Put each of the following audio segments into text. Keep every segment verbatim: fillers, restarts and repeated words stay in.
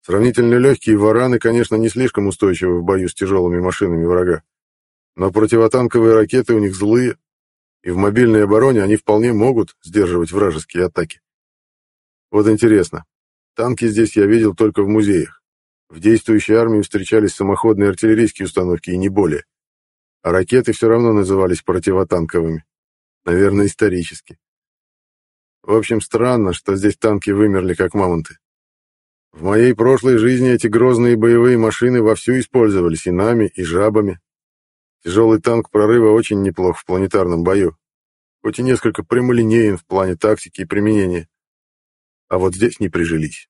Сравнительно легкие вараны, конечно, не слишком устойчивы в бою с тяжелыми машинами врага, но противотанковые ракеты у них злые, и в мобильной обороне они вполне могут сдерживать вражеские атаки. Вот интересно, танки здесь я видел только в музеях. В действующей армии встречались самоходные артиллерийские установки и не более. А ракеты все равно назывались противотанковыми. Наверное, исторически. В общем, странно, что здесь танки вымерли как мамонты. В моей прошлой жизни эти грозные боевые машины вовсю использовались и нами, и жабами. Тяжелый танк прорыва очень неплох в планетарном бою, хоть и несколько прямолинеен в плане тактики и применения. А вот здесь не прижились.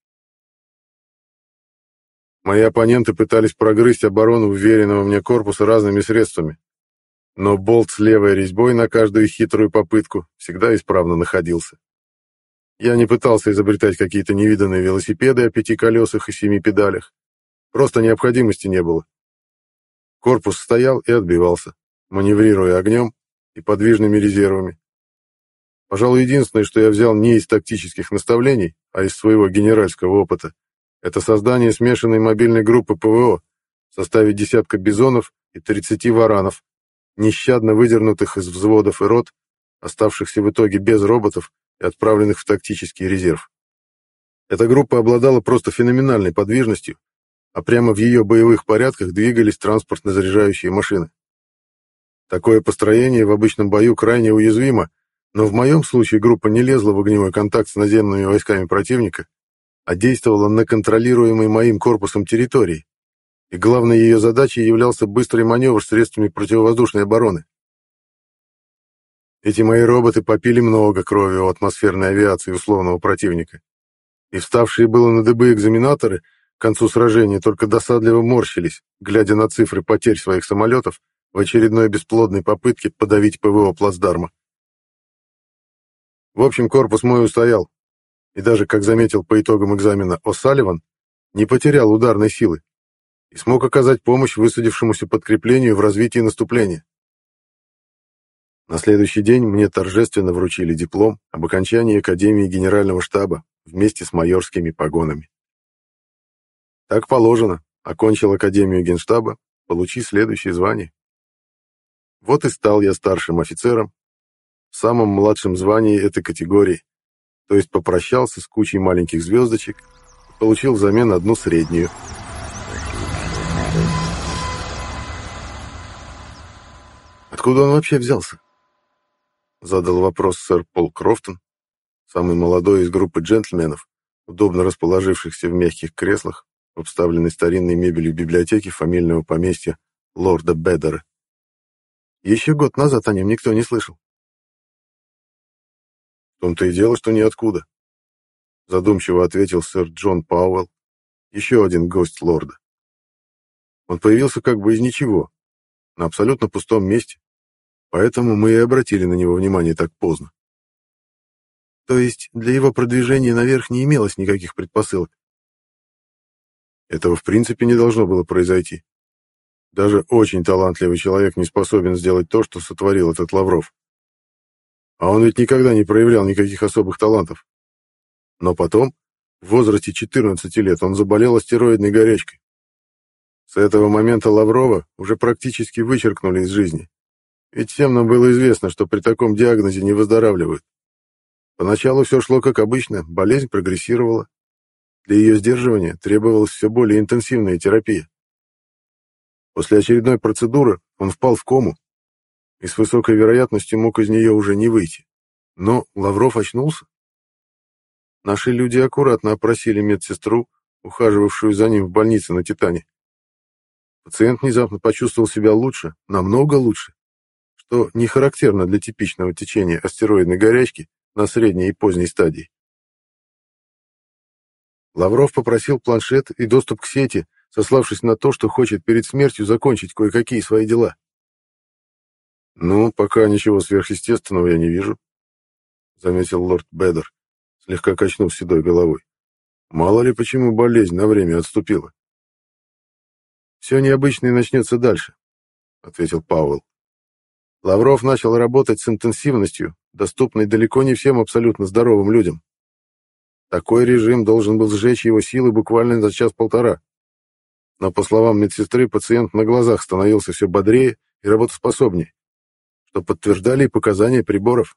Мои оппоненты пытались прогрызть оборону уверенного мне корпуса разными средствами, но болт с левой резьбой на каждую хитрую попытку всегда исправно находился. Я не пытался изобретать какие-то невиданные велосипеды о пяти колесах и семи педалях. Просто необходимости не было. Корпус стоял и отбивался, маневрируя огнем и подвижными резервами. Пожалуй, единственное, что я взял не из тактических наставлений, а из своего генеральского опыта, это создание смешанной мобильной группы ПВО в составе десятка бизонов и тридцати варанов, нещадно выдернутых из взводов и рот, оставшихся в итоге без роботов и отправленных в тактический резерв. Эта группа обладала просто феноменальной подвижностью, а прямо в ее боевых порядках двигались транспортно-заряжающие машины. Такое построение в обычном бою крайне уязвимо, но в моем случае группа не лезла в огневой контакт с наземными войсками противника, а действовала на контролируемой моим корпусом территории, и главной ее задачей являлся быстрый маневр средствами противовоздушной обороны. Эти мои роботы попили много крови у атмосферной авиации условного противника, и вставшие было на дыбы экзаменаторы к концу сражения только досадливо морщились, глядя на цифры потерь своих самолетов в очередной бесплодной попытке подавить ПВО плацдарма. В общем, корпус мой устоял, и даже, как заметил по итогам экзамена О'Салливан, не потерял ударной силы и смог оказать помощь высадившемуся подкреплению в развитии наступления. На следующий день мне торжественно вручили диплом об окончании Академии Генерального штаба вместе с майорскими погонами. Так положено, окончил Академию Генштаба, получи следующее звание. Вот и стал я старшим офицером, в самом младшем звании этой категории, то есть попрощался с кучей маленьких звездочек и получил взамен одну среднюю. Откуда он вообще взялся? Задал вопрос сэр Пол Крофтон, самый молодой из группы джентльменов, удобно расположившихся в мягких креслах, обставленной старинной мебелью библиотеки фамильного поместья лорда Беддера. Еще год назад о нем никто не слышал. В том-то и дело, что ниоткуда, задумчиво ответил сэр Джон Пауэлл, еще один гость лорда. Он появился как бы из ничего, на абсолютно пустом месте, поэтому мы и обратили на него внимание так поздно. То есть для его продвижения наверх не имелось никаких предпосылок? Этого в принципе не должно было произойти. Даже очень талантливый человек не способен сделать то, что сотворил этот Лавров. А он ведь никогда не проявлял никаких особых талантов. Но потом, в возрасте четырнадцати лет, он заболел астероидной горячкой. С этого момента Лаврова уже практически вычеркнули из жизни. Ведь всем нам было известно, что при таком диагнозе не выздоравливают. Поначалу все шло как обычно, болезнь прогрессировала. Для ее сдерживания требовалась все более интенсивная терапия. После очередной процедуры он впал в кому и с высокой вероятностью мог из нее уже не выйти. Но Лавров очнулся. Наши люди аккуратно опросили медсестру, ухаживавшую за ним в больнице на Титане. Пациент внезапно почувствовал себя лучше, намного лучше, что не характерно для типичного течения астероидной горячки на средней и поздней стадии. Лавров попросил планшет и доступ к сети, сославшись на то, что хочет перед смертью закончить кое-какие свои дела. «Ну, пока ничего сверхъестественного я не вижу», — заметил лорд Беддер, слегка качнув седой головой. «Мало ли почему болезнь на время отступила». «Все необычное начнется дальше», — ответил Пауэлл. Лавров начал работать с интенсивностью, доступной далеко не всем абсолютно здоровым людям. Такой режим должен был сжечь его силы буквально за час-полтора. Но, по словам медсестры, пациент на глазах становился все бодрее и работоспособнее, что подтверждали и показания приборов.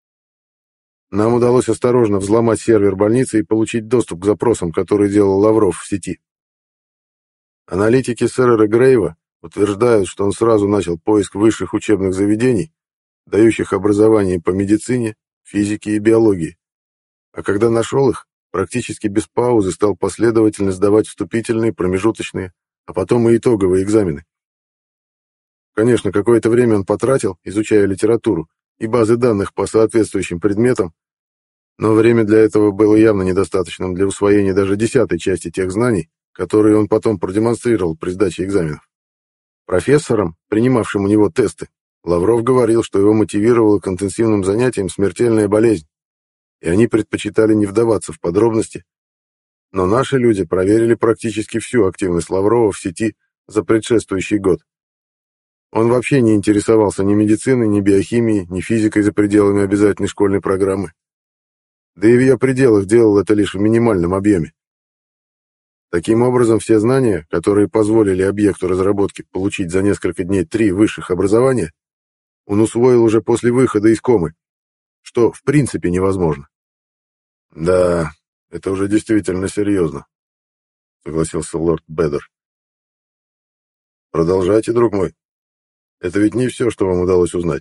Нам удалось осторожно взломать сервер больницы и получить доступ к запросам, которые делал Лавров в сети. Аналитики сэра Грейва утверждают, что он сразу начал поиск высших учебных заведений, дающих образование по медицине, физике и биологии. А когда нашел их, практически без паузы стал последовательно сдавать вступительные, промежуточные, а потом и итоговые экзамены. Конечно, какое-то время он потратил, изучая литературу и базы данных по соответствующим предметам, но время для этого было явно недостаточным для усвоения даже десятой части тех знаний, которые он потом продемонстрировал при сдаче экзаменов. Профессорам, принимавшим у него тесты, Лавров говорил, что его мотивировала к интенсивным занятиям смертельная болезнь, и они предпочитали не вдаваться в подробности. Но наши люди проверили практически всю активность Лаврова в сети за предшествующий год. Он вообще не интересовался ни медициной, ни биохимией, ни физикой за пределами обязательной школьной программы. Да и в ее пределах делал это лишь в минимальном объеме. Таким образом, все знания, которые позволили объекту разработки получить за несколько дней три высших образования, он усвоил уже после выхода из комы, что в принципе невозможно. «Да, это уже действительно серьезно», — согласился лорд Бедер. «Продолжайте, друг мой. Это ведь не все, что вам удалось узнать».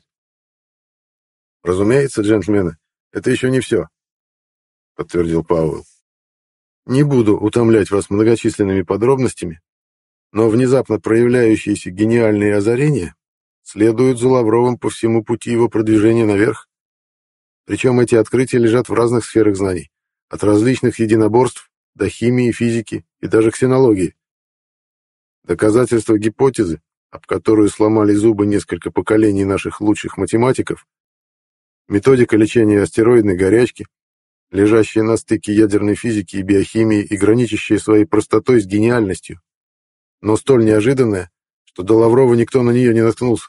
«Разумеется, джентльмены, это еще не все», — подтвердил Пауэлл. «Не буду утомлять вас многочисленными подробностями, но внезапно проявляющиеся гениальные озарения следуют за Лавровым по всему пути его продвижения наверх. Причем эти открытия лежат в разных сферах знаний, от различных единоборств до химии, физики и даже ксенологии. Доказательства гипотезы, об которую сломали зубы несколько поколений наших лучших математиков, методика лечения астероидной горячки, лежащая на стыке ядерной физики и биохимии и граничащая своей простотой с гениальностью, но столь неожиданная, что до Лаврова никто на нее не наткнулся.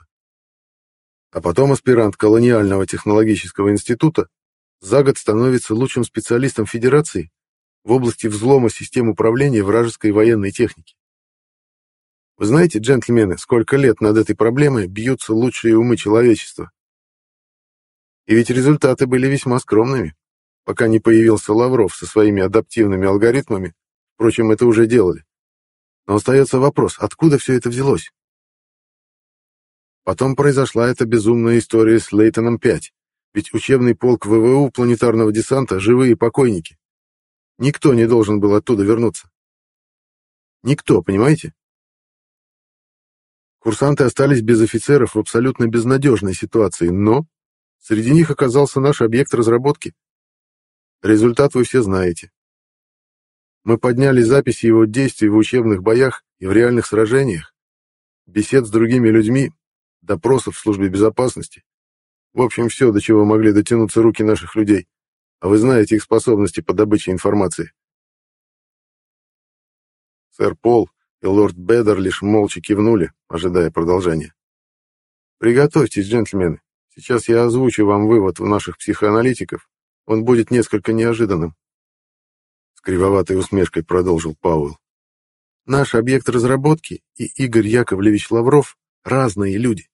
А потом аспирант колониального технологического института за год становится лучшим специалистом Федерации в области взлома систем управления вражеской военной техники. Вы знаете, джентльмены, сколько лет над этой проблемой бьются лучшие умы человечества? И ведь результаты были весьма скромными, пока не появился Лавров со своими адаптивными алгоритмами, впрочем, это уже делали. Но остается вопрос, откуда все это взялось? Потом произошла эта безумная история с Лейтоном пять, ведь учебный полк ВВУ планетарного десанта — живые покойники. Никто не должен был оттуда вернуться. Никто, понимаете? Курсанты остались без офицеров в абсолютно безнадежной ситуации, но среди них оказался наш объект разработки. Результат вы все знаете. Мы подняли записи его действий в учебных боях и в реальных сражениях, бесед с другими людьми, допросов в службе безопасности. В общем, все, до чего могли дотянуться руки наших людей. А вы знаете их способности по добыче информации. Сэр Пол и лорд Бедер лишь молча кивнули, ожидая продолжения. Приготовьтесь, джентльмены. Сейчас я озвучу вам вывод у наших психоаналитиков. Он будет несколько неожиданным. С кривоватой усмешкой продолжил Пауэлл. Наш объект разработки и Игорь Яковлевич Лавров — разные люди.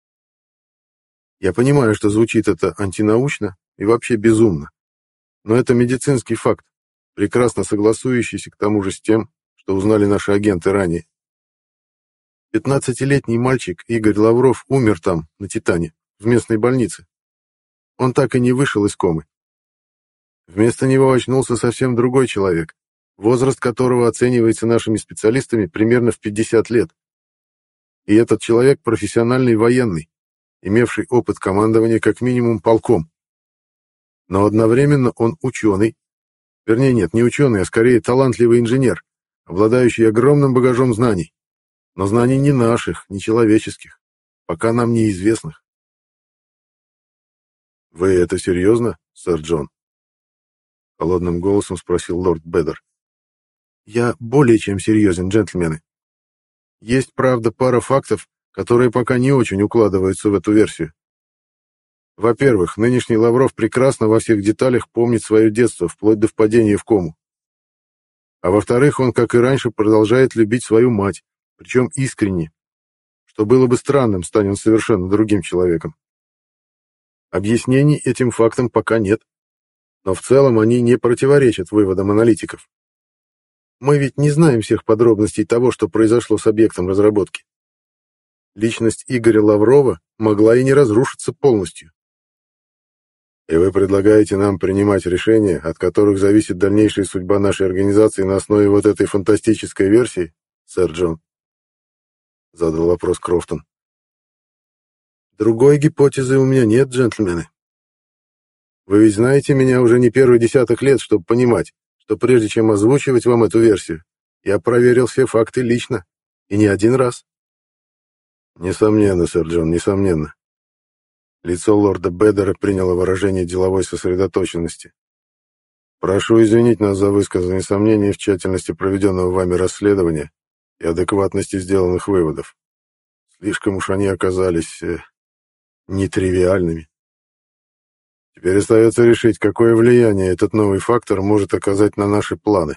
Я понимаю, что звучит это антинаучно и вообще безумно, но это медицинский факт, прекрасно согласующийся к тому же с тем, что узнали наши агенты ранее. Пятнадцатилетний мальчик Игорь Лавров умер там, на Титане, в местной больнице. Он так и не вышел из комы. Вместо него очнулся совсем другой человек, возраст которого оценивается нашими специалистами примерно в пятьдесят лет. И этот человек профессиональный военный, имевший опыт командования как минимум полком. Но одновременно он ученый, вернее нет, не ученый, а скорее талантливый инженер, обладающий огромным багажом знаний, но знаний не наших, не человеческих, пока нам неизвестных. «Вы это серьезно, сэр Джон?» — холодным голосом спросил лорд Бедер. «Я более чем серьезен, джентльмены. Есть, правда, пара фактов, которые пока не очень укладываются в эту версию. Во-первых, нынешний Лавров прекрасно во всех деталях помнит свое детство, вплоть до впадения в кому. А во-вторых, он, как и раньше, продолжает любить свою мать, причем искренне, что было бы странным, стань он совершенно другим человеком. Объяснений этим фактам пока нет, но в целом они не противоречат выводам аналитиков. Мы ведь не знаем всех подробностей того, что произошло с объектом разработки. Личность Игоря Лаврова могла и не разрушиться полностью. И вы предлагаете нам принимать решения, от которых зависит дальнейшая судьба нашей организации на основе вот этой фантастической версии, сэр Джон? Задал вопрос Крофтон. Другой гипотезы у меня нет, джентльмены. Вы ведь знаете меня уже не первый десяток лет, чтобы понимать, что прежде чем озвучивать вам эту версию, я проверил все факты лично, и не один раз. Несомненно, сэр Джон, несомненно. Лицо лорда Беддера приняло выражение деловой сосредоточенности. Прошу извинить нас за высказанные сомнения в тщательности проведенного вами расследования и адекватности сделанных выводов. Слишком уж они оказались э, нетривиальными. Теперь остается решить, какое влияние этот новый фактор может оказать на наши планы.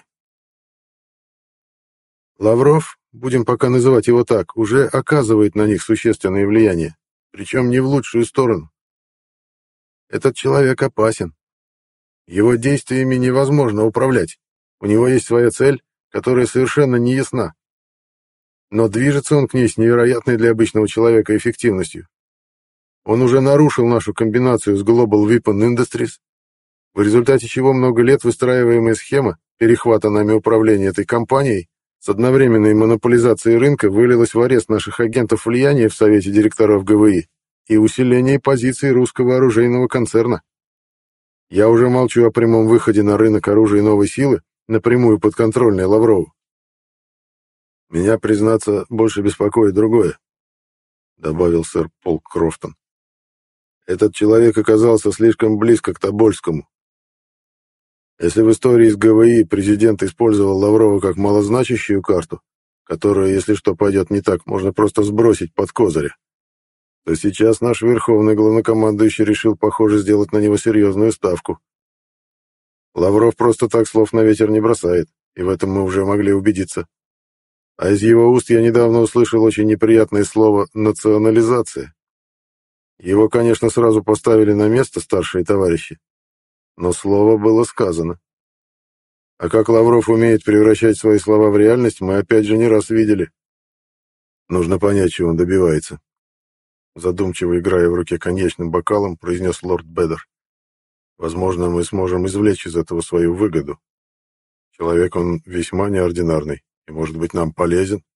Лавров, будем пока называть его так, уже оказывает на них существенное влияние, причем не в лучшую сторону. Этот человек опасен. Его действиями невозможно управлять. У него есть своя цель, которая совершенно не ясна. Но движется он к ней с невероятной для обычного человека эффективностью. Он уже нарушил нашу комбинацию с Global Weapon Industries, в результате чего много лет выстраиваемая схема перехвата нами управления этой компанией с одновременной монополизацией рынка вылилась в арест наших агентов влияния в Совете директоров ГВИ и усиление позиций русского оружейного концерна. Я уже молчу о прямом выходе на рынок оружия новой силы, напрямую подконтрольной Лаврову. Меня, признаться, больше беспокоит другое, добавил сэр Пол Крофтон. Этот человек оказался слишком близко к Тобольскому. Если в истории с ГВИ президент использовал Лаврова как малозначащую карту, которую, если что пойдет не так, можно просто сбросить под козыря, то сейчас наш верховный главнокомандующий решил, похоже, сделать на него серьезную ставку. Лавров просто так слов на ветер не бросает, и в этом мы уже могли убедиться. А из его уст я недавно услышал очень неприятное слово «национализация». Его, конечно, сразу поставили на место старшие товарищи, но слово было сказано. А как Лавров умеет превращать свои слова в реальность, мы опять же не раз видели. Нужно понять, чего он добивается. Задумчиво играя в руке коньячным бокалом, произнес лорд Беддер. Возможно, мы сможем извлечь из этого свою выгоду. Человек он весьма неординарный и, может быть, нам полезен.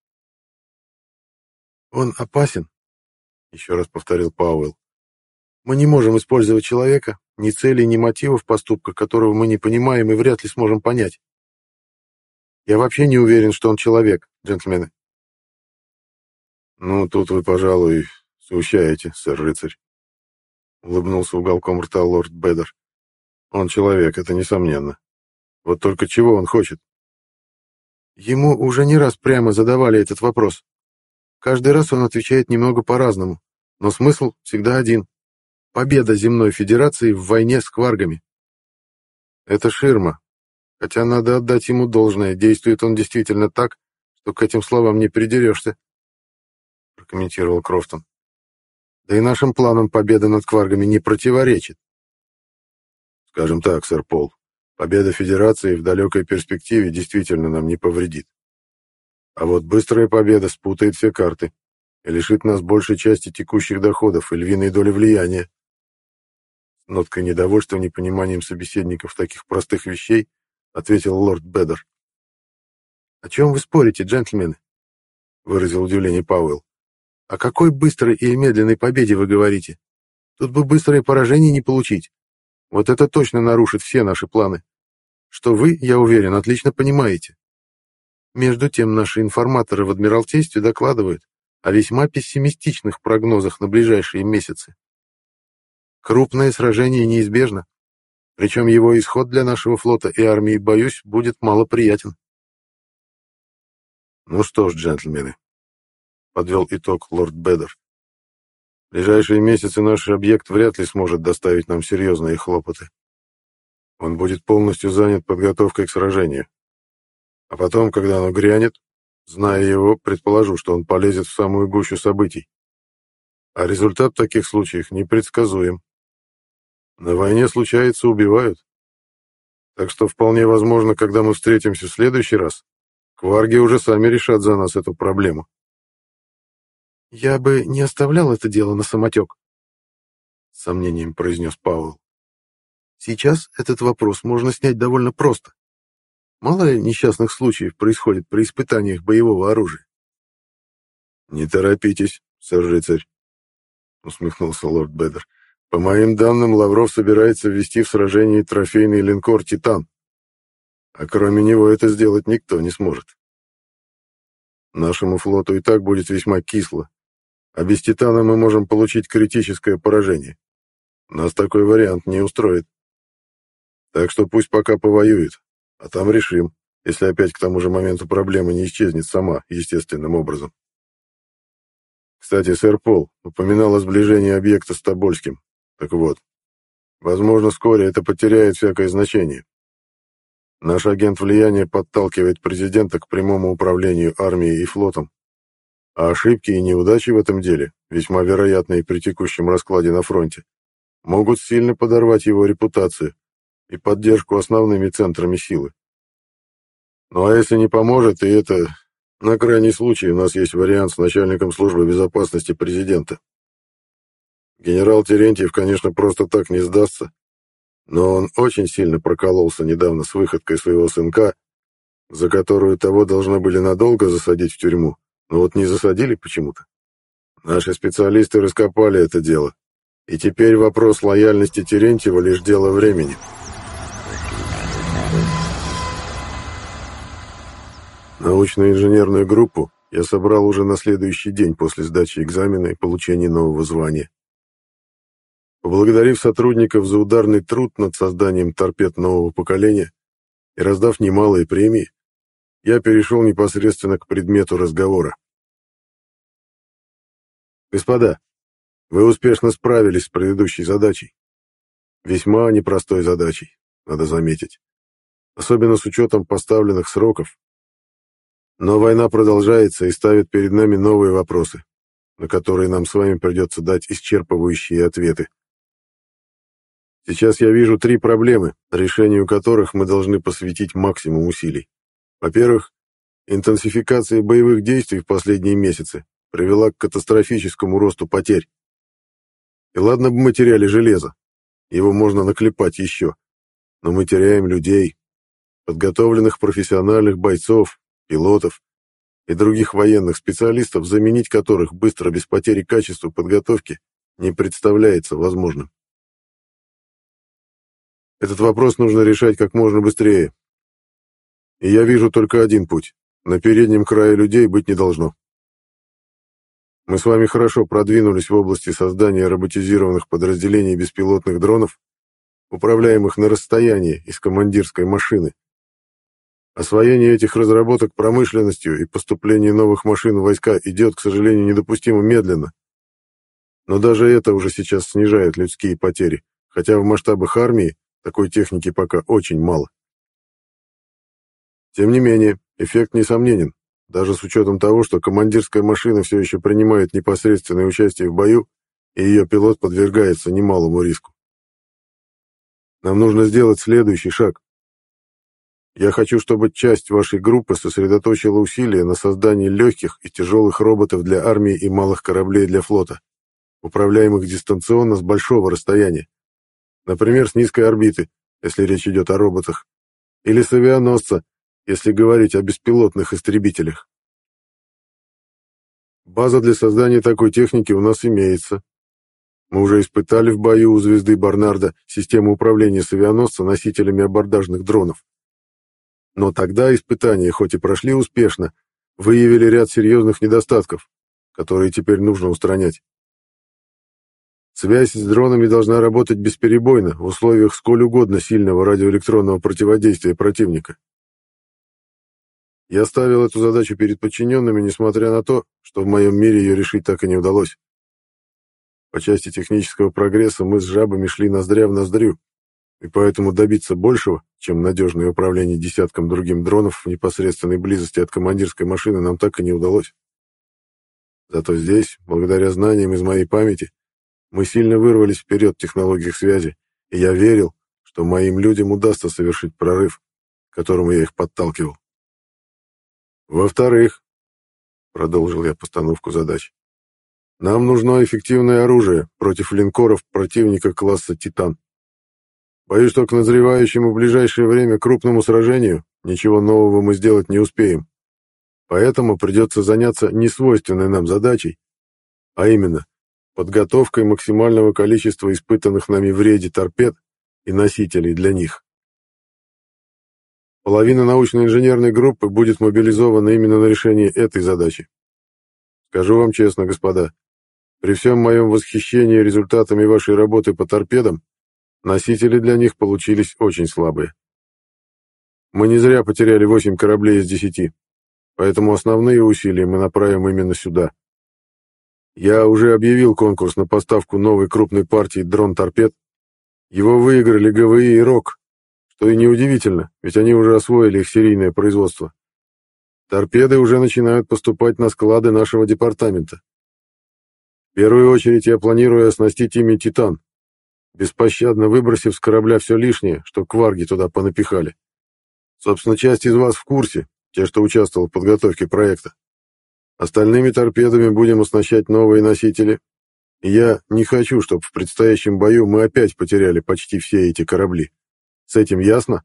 Он опасен, еще раз повторил Пауэлл. Мы не можем использовать человека, ни целей, ни мотивов поступка, которого мы не понимаем и вряд ли сможем понять. Я вообще не уверен, что он человек, джентльмены. Ну, тут вы, пожалуй, смущаете, сэр-рыцарь. Улыбнулся уголком рта лорд Беддер. Он человек, это несомненно. Вот только чего он хочет? Ему уже не раз прямо задавали этот вопрос. Каждый раз он отвечает немного по-разному, но смысл всегда один. Победа Земной Федерации в войне с кваргами. Это ширма. Хотя надо отдать ему должное, действует он действительно так, что к этим словам не придерешься, прокомментировал Крофтон. Да и нашим планам победа над кваргами не противоречит. Скажем так, сэр Пол, победа Федерации в далекой перспективе действительно нам не повредит. А вот быстрая победа спутает все карты и лишит нас большей части текущих доходов и львиной доли влияния. С ноткой недовольства, непониманием собеседников таких простых вещей, ответил лорд Беддер. «О чем вы спорите, джентльмены?» — выразил удивление Пауэлл. «О какой быстрой и медленной победе вы говорите? Тут бы быстрое поражение не получить. Вот это точно нарушит все наши планы. Что вы, я уверен, отлично понимаете. Между тем, наши информаторы в Адмиралтействе докладывают о весьма пессимистичных прогнозах на ближайшие месяцы. Крупное сражение неизбежно, причем его исход для нашего флота и армии, боюсь, будет малоприятен». «Ну что ж, джентльмены», — подвел итог лорд Беддер, В ближайшие месяцы наш объект вряд ли сможет доставить нам серьезные хлопоты. Он будет полностью занят подготовкой к сражению. А потом, когда оно грянет, зная его, предположу, что он полезет в самую гущу событий. А результат в таких случаях непредсказуем. На войне случается, убивают. Так что вполне возможно, когда мы встретимся в следующий раз, кварги уже сами решат за нас эту проблему. «Я бы не оставлял это дело на самотек», — с сомнением произнес Пауэлл. «Сейчас этот вопрос можно снять довольно просто. Мало ли несчастных случаев происходит при испытаниях боевого оружия». «Не торопитесь, сэр-рыцарь», — усмехнулся лорд Бедер. «По моим данным, Лавров собирается ввести в сражение трофейный линкор «Титан». А кроме него это сделать никто не сможет. Нашему флоту и так будет весьма кисло, а без «Титана» мы можем получить критическое поражение. Нас такой вариант не устроит. Так что пусть пока повоюет, а там решим, если опять к тому же моменту проблема не исчезнет сама естественным образом. Кстати, сэр Пол упоминал о сближении объекта с Тобольским. Так вот, возможно, вскоре это потеряет всякое значение. Наш агент влияния подталкивает президента к прямому управлению армией и флотом, а ошибки и неудачи в этом деле, весьма вероятные при текущем раскладе на фронте, могут сильно подорвать его репутацию и поддержку основными центрами силы. Ну а если не поможет, и это, на крайний случай, у нас есть вариант с начальником службы безопасности президента. Генерал Терентьев, конечно, просто так не сдастся, но он очень сильно прокололся недавно с выходкой своего сынка, за которую того должны были надолго засадить в тюрьму, но вот не засадили почему-то. Наши специалисты раскопали это дело, и теперь вопрос лояльности Терентьева лишь дело времени. Научно-инженерную группу я собрал уже на следующий день после сдачи экзамена и получения нового звания. Поблагодарив сотрудников за ударный труд над созданием торпед нового поколения и раздав немалые премии, я перешел непосредственно к предмету разговора. Господа, вы успешно справились с предыдущей задачей. Весьма непростой задачей, надо заметить. Особенно с учетом поставленных сроков. Но война продолжается и ставит перед нами новые вопросы, на которые нам с вами придется дать исчерпывающие ответы. Сейчас я вижу три проблемы, решению которых мы должны посвятить максимум усилий. Во-первых, интенсификация боевых действий в последние месяцы привела к катастрофическому росту потерь. И ладно бы мы теряли железо, его можно наклепать еще, но мы теряем людей, подготовленных профессиональных бойцов, пилотов и других военных специалистов, заменить которых быстро без потери качества подготовки не представляется возможным. Этот вопрос нужно решать как можно быстрее. И я вижу только один путь. На переднем крае людей быть не должно. Мы с вами хорошо продвинулись в области создания роботизированных подразделений беспилотных дронов, управляемых на расстоянии из командирской машины. Освоение этих разработок промышленностью и поступление новых машин в войска идет, к сожалению, недопустимо медленно. Но даже это уже сейчас снижает людские потери, хотя в масштабах армии такой техники пока очень мало. Тем не менее, эффект несомненен, даже с учетом того, что командирская машина все еще принимает непосредственное участие в бою, и ее пилот подвергается немалому риску. Нам нужно сделать следующий шаг. Я хочу, чтобы часть вашей группы сосредоточила усилия на создании легких и тяжелых роботов для армии и малых кораблей для флота, управляемых дистанционно с большого расстояния. Например, с низкой орбиты, если речь идет о роботах, или с авианосца, если говорить о беспилотных истребителях. База для создания такой техники у нас имеется. Мы уже испытали в бою у звезды Барнарда систему управления с авианосца носителями абордажных дронов. Но тогда испытания, хоть и прошли успешно, выявили ряд серьезных недостатков, которые теперь нужно устранять. Связь с дронами должна работать бесперебойно в условиях сколь угодно сильного радиоэлектронного противодействия противника. Я ставил эту задачу перед подчиненными, несмотря на то, что в моем мире ее решить так и не удалось. По части технического прогресса мы с жабами шли ноздря в ноздрю, и поэтому добиться большего, чем надежное управление десятком другим дронов в непосредственной близости от командирской машины, нам так и не удалось. Зато здесь, благодаря знаниям из моей памяти, мы сильно вырвались вперед в технологиях связи, и я верил, что моим людям удастся совершить прорыв, к которому я их подталкивал. Во-вторых, продолжил я постановку задач, нам нужно эффективное оружие против линкоров противника класса «Титан». Боюсь, что к назревающему в ближайшее время крупному сражению ничего нового мы сделать не успеем. Поэтому придется заняться несвойственной нам задачей, а именно подготовкой максимального количества испытанных нами в рейде торпед и носителей для них. Половина научно-инженерной группы будет мобилизована именно на решение этой задачи. Скажу вам честно, господа, при всем моем восхищении результатами вашей работы по торпедам, носители для них получились очень слабые. Мы не зря потеряли восемь кораблей из десяти, поэтому основные усилия мы направим именно сюда. Я уже объявил конкурс на поставку новой крупной партии дрон-торпед. Его выиграли ГВИ и РОК, что и неудивительно, ведь они уже освоили их серийное производство. Торпеды уже начинают поступать на склады нашего департамента. В первую очередь я планирую оснастить ими «Титан», беспощадно выбросив с корабля все лишнее, что кварги туда понапихали. Собственно, часть из вас в курсе, те, что участвовал в подготовке проекта. Остальными торпедами будем оснащать новые носители, и я не хочу, чтобы в предстоящем бою мы опять потеряли почти все эти корабли. С этим ясно?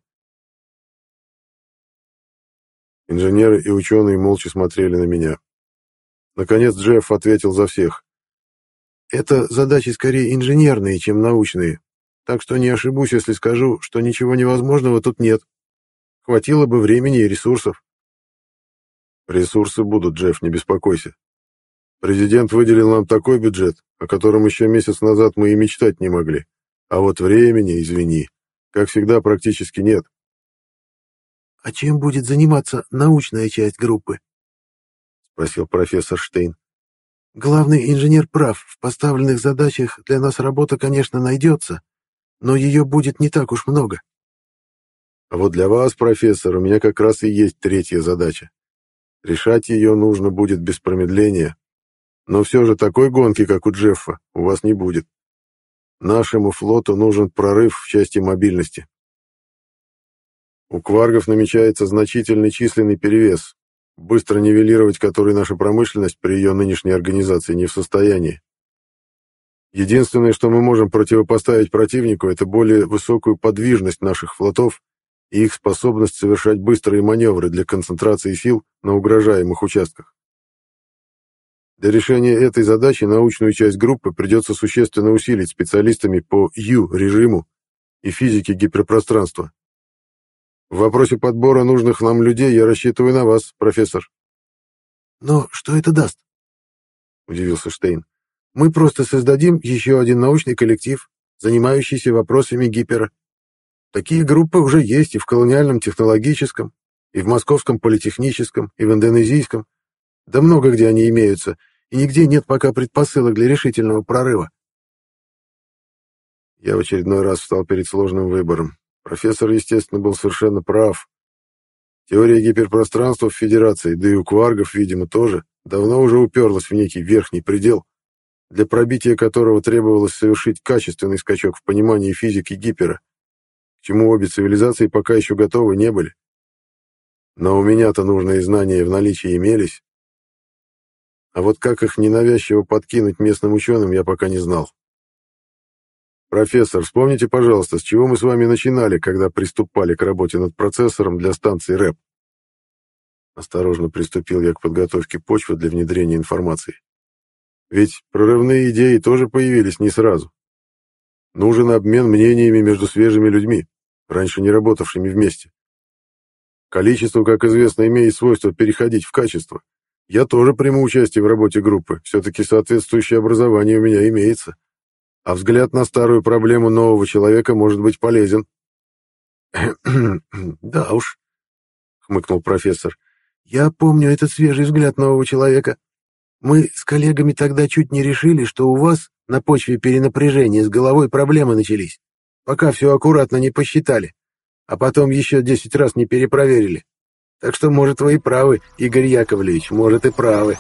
Инженеры и ученые молча смотрели на меня. Наконец Джефф ответил за всех. Это задачи скорее инженерные, чем научные, так что не ошибусь, если скажу, что ничего невозможного тут нет. Хватило бы времени и ресурсов. Ресурсы будут, Джефф, не беспокойся. Президент выделил нам такой бюджет, о котором еще месяц назад мы и мечтать не могли. А вот времени, извини, как всегда, практически нет. — А чем будет заниматься научная часть группы? — спросил профессор Штейн. — Главный инженер прав, в поставленных задачах для нас работа, конечно, найдется, но ее будет не так уж много. — А вот для вас, профессор, у меня как раз и есть третья задача. Решать ее нужно будет без промедления. Но все же такой гонки, как у Джеффа, у вас не будет. Нашему флоту нужен прорыв в части мобильности. У кваргов намечается значительный численный перевес, быстро нивелировать который наша промышленность при ее нынешней организации не в состоянии. Единственное, что мы можем противопоставить противнику, это более высокую подвижность наших флотов и их способность совершать быстрые маневры для концентрации сил на угрожаемых участках. Для решения этой задачи научную часть группы придется существенно усилить специалистами по Ю-режиму и физике гиперпространства. В вопросе подбора нужных нам людей я рассчитываю на вас, профессор. Но что это даст? Удивился Штейн. Мы просто создадим еще один научный коллектив, занимающийся вопросами гипера. Такие группы уже есть и в колониальном технологическом, и в московском политехническом, и в индонезийском. Да много где они имеются, и нигде нет пока предпосылок для решительного прорыва. Я в очередной раз встал перед сложным выбором. Профессор, естественно, был совершенно прав. Теория гиперпространства в Федерации, да и у кваргов, видимо, тоже, давно уже уперлась в некий верхний предел, для пробития которого требовалось совершить качественный скачок в понимании физики гипера, к чему обе цивилизации пока еще готовы не были. Но у меня-то нужные знания в наличии имелись. А вот как их ненавязчиво подкинуть местным ученым, я пока не знал. «Профессор, вспомните, пожалуйста, с чего мы с вами начинали, когда приступали к работе над процессором для станции РЭП?» Осторожно приступил я к подготовке почвы для внедрения информации. Ведь прорывные идеи тоже появились не сразу. Нужен обмен мнениями между свежими людьми, раньше не работавшими вместе. Количество, как известно, имеет свойство переходить в качество. Я тоже приму участие в работе группы, все-таки соответствующее образование у меня имеется. А взгляд на старую проблему нового человека может быть полезен. «Да уж», — хмыкнул профессор, — «я помню этот свежий взгляд нового человека. Мы с коллегами тогда чуть не решили, что у вас на почве перенапряжения с головой проблемы начались, пока все аккуратно не посчитали, а потом еще десять раз не перепроверили. Так что, может, вы и правы, Игорь Яковлевич, может, и правы.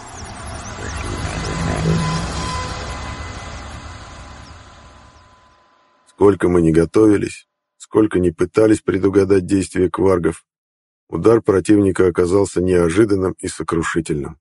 Сколько мы не готовились, сколько не пытались предугадать действия кваргов, удар противника оказался неожиданным и сокрушительным.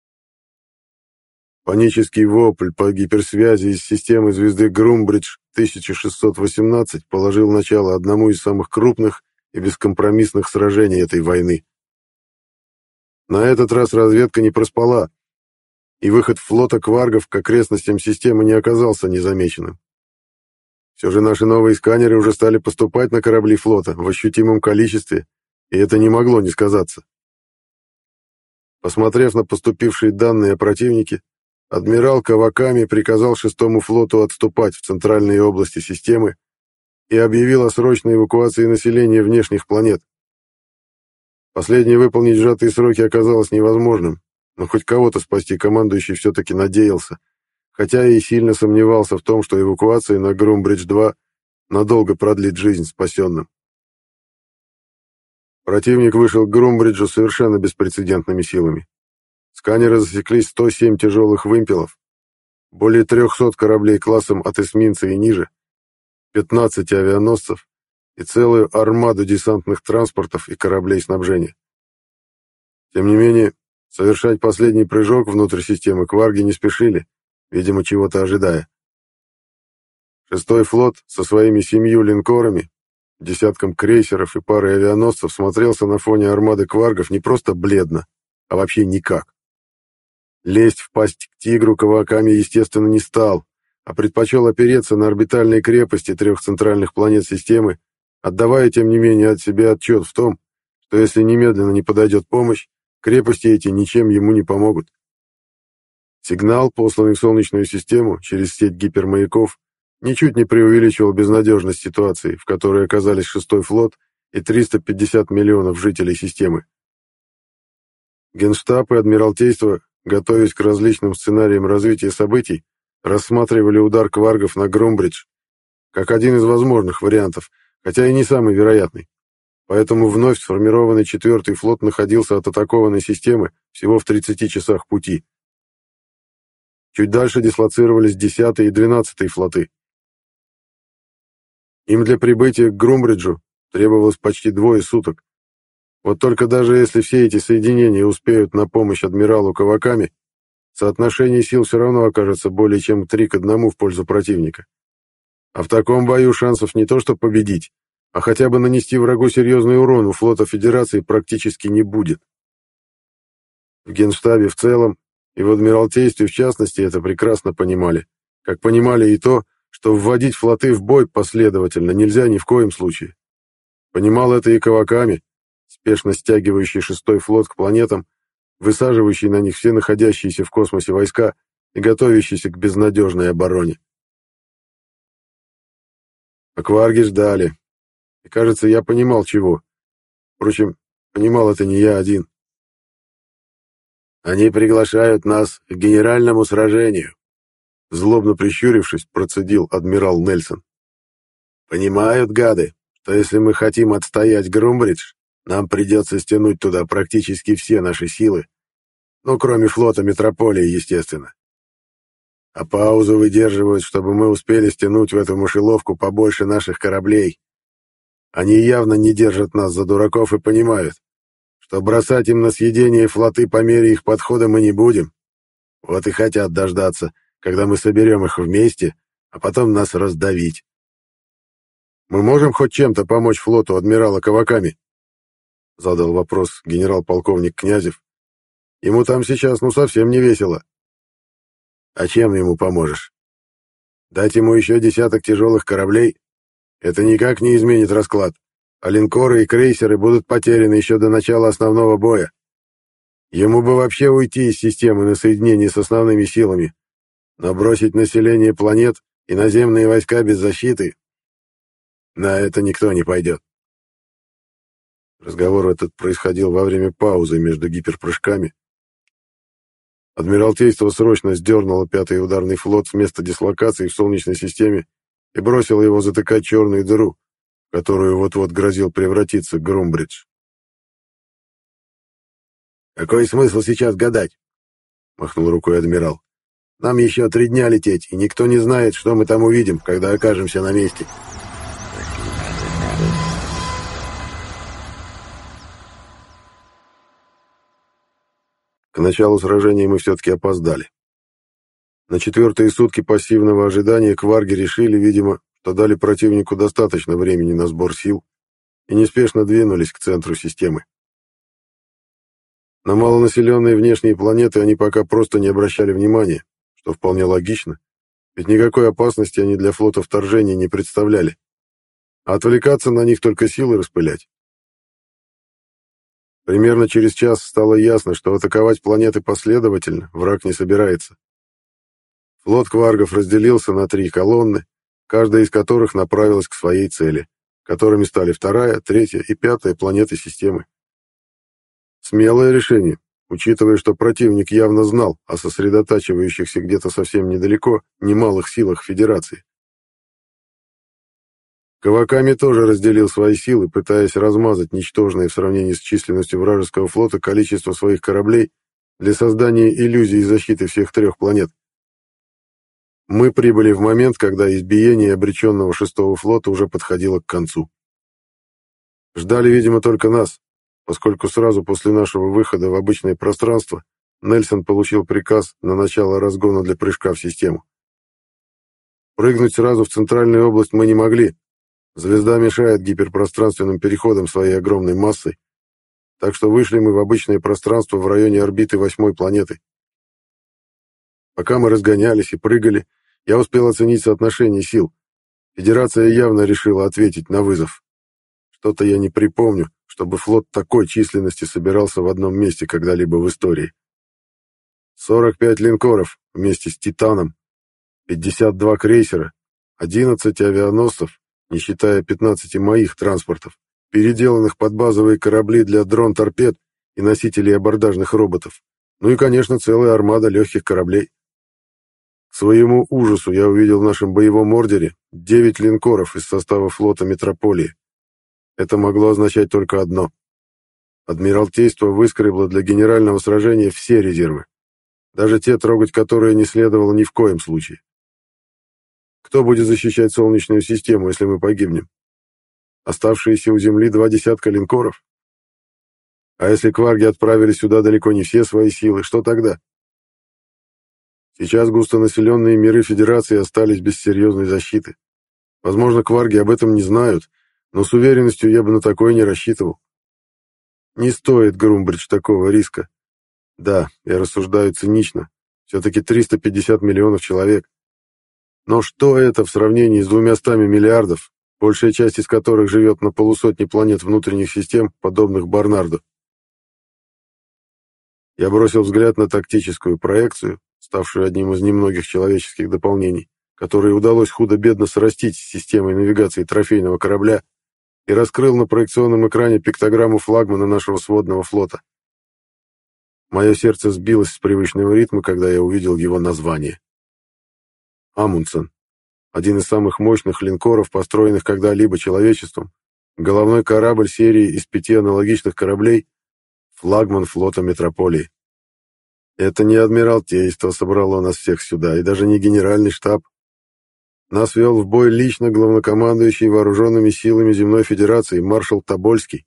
Панический вопль по гиперсвязи из системы звезды Грумбридж тысяча шестьсот восемнадцать положил начало одному из самых крупных и бескомпромиссных сражений этой войны. На этот раз разведка не проспала, и выход флота кваргов к окрестностям системы не оказался незамеченным. Все же наши новые сканеры уже стали поступать на корабли флота в ощутимом количестве, и это не могло не сказаться. Посмотрев на поступившие данные о противнике, адмирал Каваками приказал шестому флоту отступать в центральные области системы и объявил о срочной эвакуации населения внешних планет. Последнее выполнить в сжатые сроки оказалось невозможным, но хоть кого-то спасти командующий все-таки надеялся, хотя и сильно сомневался в том, что эвакуация на Грумбридж-два надолго продлит жизнь спасенным. Противник вышел к Грумбриджу совершенно беспрецедентными силами. Сканеры засекли сто семь тяжелых вымпелов, более трехсот кораблей классом от эсминца и ниже, пятнадцать авианосцев и целую армаду десантных транспортов и кораблей снабжения. Тем не менее, совершать последний прыжок внутрь системы кварги не спешили, видимо, чего-то ожидая. Шестой флот со своими семью линкорами, десятком крейсеров и парой авианосцев смотрелся на фоне армады кваргов не просто бледно, а вообще никак. Лезть в пасть к тигру Каваками, естественно, не стал, а предпочел опереться на орбитальные крепости трех центральных планет системы, отдавая, тем не менее, от себя отчет в том, что если немедленно не подойдет помощь, крепости эти ничем ему не помогут. Сигнал, посланный в Солнечную систему через сеть гипермаяков, ничуть не преувеличивал безнадежность ситуации, в которой оказались шестой флот и триста пятьдесят миллионов жителей системы. Генштаб и Адмиралтейство, готовясь к различным сценариям развития событий, рассматривали удар кваргов на Грумбридж как один из возможных вариантов, хотя и не самый вероятный. Поэтому вновь сформированный четвертый флот находился от атакованной системы всего в тридцати часах пути. Чуть дальше дислоцировались десятый и двенадцатый флоты. Им для прибытия к Грумбриджу требовалось почти двое суток. Вот только даже если все эти соединения успеют на помощь адмиралу Каваками, соотношение сил все равно окажется более чем три к одному в пользу противника. А в таком бою шансов не то что победить, а хотя бы нанести врагу серьезный урон у флота Федерации практически не будет. В Генштабе в целом и в Адмиралтействе в частности это прекрасно понимали, как понимали и то, что вводить флоты в бой последовательно нельзя ни в коем случае. Понимал это и Каваками, спешно стягивающий шестой флот к планетам, высаживающий на них все находящиеся в космосе войска и готовящийся к безнадежной обороне. А кварги ждали. И, кажется, я понимал, чего. Впрочем, понимал это не я один. «Они приглашают нас к генеральному сражению», — злобно прищурившись, процедил адмирал Нельсон. «Понимают, гады, что если мы хотим отстоять Грумбридж, нам придется стянуть туда практически все наши силы, ну, кроме флота Метрополии, естественно. А паузу выдерживают, чтобы мы успели стянуть в эту мышеловку побольше наших кораблей. Они явно не держат нас за дураков и понимают, что бросать им на съедение флоты по мере их подхода мы не будем. Вот и хотят дождаться, когда мы соберем их вместе, а потом нас раздавить. Мы можем хоть чем-то помочь флоту адмирала Каваками?» — задал вопрос генерал-полковник Князев. «Ему там сейчас ну совсем не весело». «А чем ему поможешь? Дать ему еще десяток тяжелых кораблей? Это никак не изменит расклад, а линкоры и крейсеры будут потеряны еще до начала основного боя. Ему бы вообще уйти из системы на соединение с основными силами, но бросить население планет и наземные войска без защиты — на это никто не пойдет». Разговор этот происходил во время паузы между гиперпрыжками. Адмиралтейство срочно сдернуло пятый ударный флот с места дислокации в Солнечной системе и бросило его затыкать черную дыру, в которую вот-вот грозил превратиться Грумбридж. «Какой смысл сейчас гадать?» — махнул рукой адмирал. «Нам еще три дня лететь, и никто не знает, что мы там увидим, когда окажемся на месте». К началу сражения мы все-таки опоздали. На четвертые сутки пассивного ожидания кварги решили, видимо, что дали противнику достаточно времени на сбор сил и неспешно двинулись к центру системы. На малонаселенные внешние планеты они пока просто не обращали внимания, что вполне логично, ведь никакой опасности они для флота вторжения не представляли, а отвлекаться на них только силы распылять. Примерно через час стало ясно, что атаковать планеты последовательно враг не собирается. Флот кваргов разделился на три колонны, каждая из которых направилась к своей цели, которыми стали вторая, третья и пятая планеты системы. Смелое решение, учитывая, что противник явно знал о сосредотачивающихся где-то совсем недалеко немалых силах Федерации. Каваками тоже разделил свои силы, пытаясь размазать ничтожное в сравнении с численностью вражеского флота количество своих кораблей для создания иллюзии защиты всех трех планет. Мы прибыли в момент, когда избиение обреченного шестого флота уже подходило к концу. Ждали, видимо, только нас, поскольку сразу после нашего выхода в обычное пространство Нельсон получил приказ на начало разгона для прыжка в систему. Прыгнуть сразу в центральную область мы не могли. Звезда мешает гиперпространственным переходам своей огромной массой, так что вышли мы в обычное пространство в районе орбиты восьмой планеты. Пока мы разгонялись и прыгали, я успел оценить соотношение сил. Федерация явно решила ответить на вызов. Что-то я не припомню, чтобы флот такой численности собирался в одном месте когда-либо в истории. сорок пять линкоров вместе с «Титаном», пятьдесят два крейсера, одиннадцать авианосцев, не считая пятнадцати моих транспортов, переделанных под базовые корабли для дрон-торпед и носителей абордажных роботов, ну и, конечно, целая армада легких кораблей. К своему ужасу я увидел в нашем боевом ордере девять линкоров из состава флота Метрополии. Это могло означать только одно. Адмиралтейство выскребло для генерального сражения все резервы, даже те, трогать которые не следовало ни в коем случае. Кто будет защищать Солнечную систему, если мы погибнем? Оставшиеся у Земли два десятка линкоров? А если кварги отправили сюда далеко не все свои силы, что тогда? Сейчас густонаселенные миры Федерации остались без серьезной защиты. Возможно, кварги об этом не знают, но с уверенностью я бы на такое не рассчитывал. Не стоит Грумбридж такого риска. Да, я рассуждаю цинично. Все-таки триста пятьдесят миллионов человек. Но что это в сравнении с двумястами миллиардов, большая часть из которых живет на полусотне планет внутренних систем, подобных Барнарду? Я бросил взгляд на тактическую проекцию, ставшую одним из немногих человеческих дополнений, которые удалось худо-бедно срастить с системой навигации трофейного корабля, и раскрыл на проекционном экране пиктограмму флагмана нашего сводного флота. Мое сердце сбилось с привычного ритма, когда я увидел его название. Амундсен, один из самых мощных линкоров, построенных когда-либо человечеством, головной корабль серии из пяти аналогичных кораблей, флагман флота Метрополии. Это не Адмиралтейство собрало нас всех сюда, и даже не Генеральный штаб. Нас вел в бой лично главнокомандующий вооруженными силами Земной Федерации маршал Тобольский.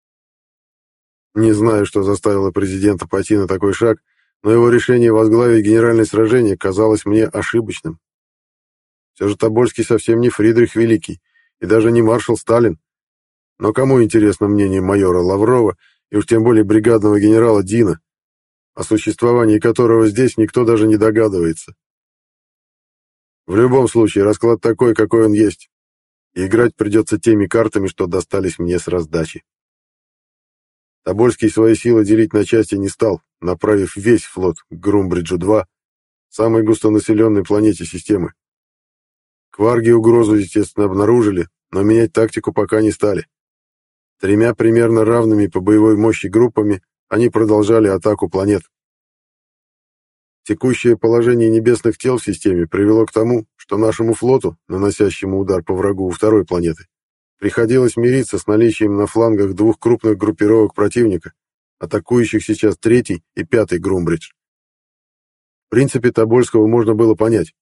Не знаю, что заставило президента пойти на такой шаг, но его решение возглавить генеральное сражение казалось мне ошибочным. Все же Тобольский совсем не Фридрих Великий и даже не маршал Сталин. Но кому интересно мнение майора Лаврова и уж тем более бригадного генерала Дина, о существовании которого здесь никто даже не догадывается? В любом случае, расклад такой, какой он есть, и играть придется теми картами, что достались мне с раздачи. Тобольский свои силы делить на части не стал, направив весь флот к Грумбриджу-два, самой густонаселенной планете системы. Кварги угрозу, естественно, обнаружили, но менять тактику пока не стали. Тремя примерно равными по боевой мощи группами они продолжали атаку планет. Текущее положение небесных тел в системе привело к тому, что нашему флоту, наносящему удар по врагу у второй планеты, приходилось мириться с наличием на флангах двух крупных группировок противника, атакующих сейчас третий и пятый Грумбридж. В принципе, Тобольского можно было понять.